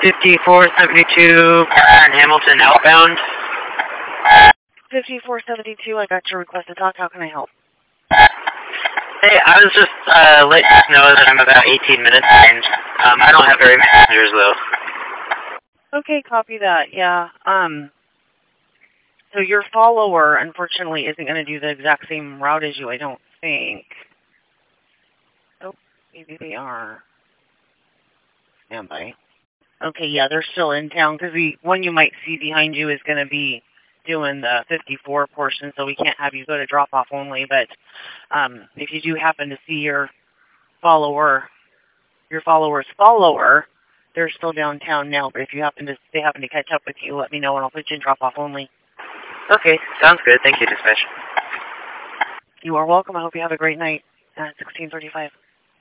5472 Hamilton outbound. 5472, I got your request to talk. How can I help? Hey, I was just letting you know that I'm about 18 minutes behind. I don't have very many passengers though. Okay, copy that. Yeah. So your follower, unfortunately, isn't going to do the exact same route as you, I don't think. Oh, maybe they are. Standby. Okay, yeah, they're still in town because the one you might see behind you is going to be doing the 54 portion, so we can't have you go to drop-off only. But if you do happen to see your follower's follower, they're still downtown now. But if they happen to catch up with you, let me know and I'll put you in drop-off only. Okay, sounds good. Thank you, dispatch. You are welcome. I hope you have a great night at 1635.